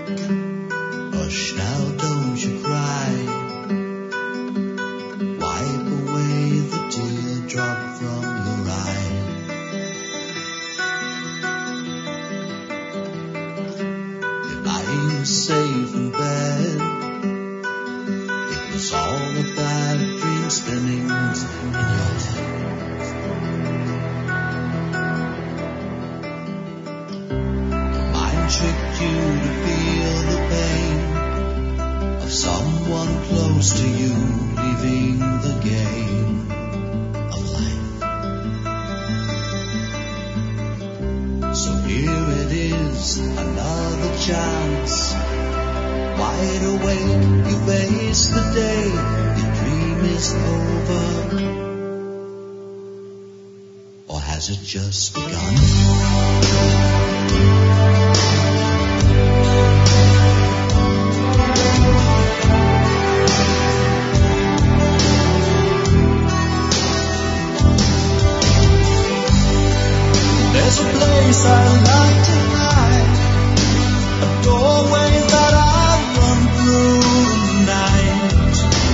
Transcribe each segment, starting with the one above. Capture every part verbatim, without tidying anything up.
Hush now, don't you cry. Wipe away the teardrop from your eye. You're lying safe in bed. It was all a bad dream spinning in your head. Your mind tricked you to feel the pain of someone close to you leaving the game of life. So here it is, another chance. Wide awake, you face the day, your dream is over. Or has it just begun? There's a place I like to hide, a doorway that I run through the night.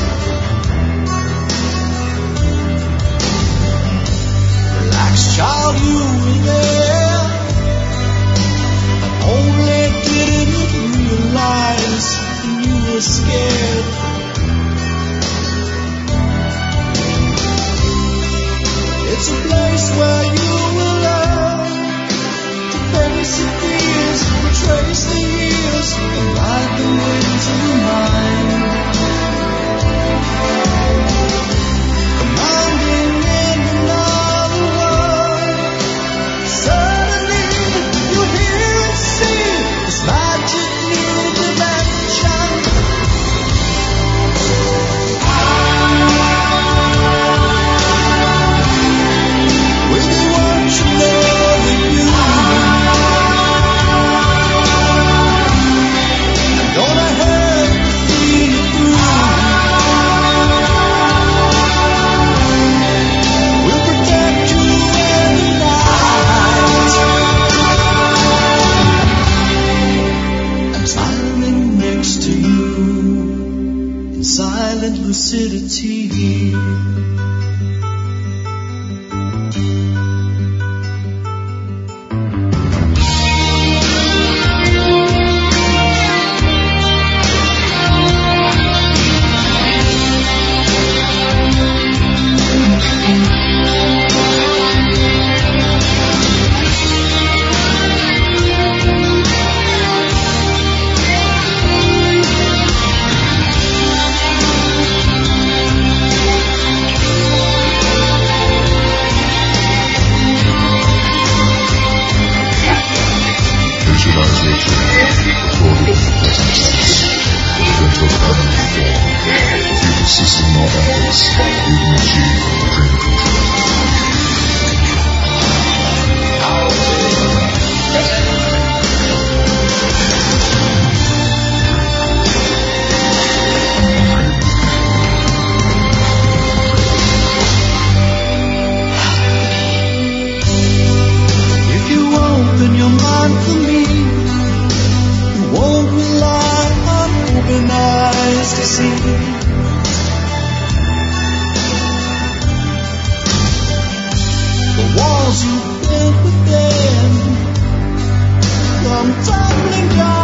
Relax, child, you were there, but only didn't realize you were scared. It's a place where you will learn to face your fears, retrace the years, and ride the winds of your mind. Commanding in another world, suddenly you hear and see this magic new dimension. With the words you know that you gonna help you see it through. We'll protect you every night. I'm smiling next to you in silent lucidity. Walls you built within come tumbling down.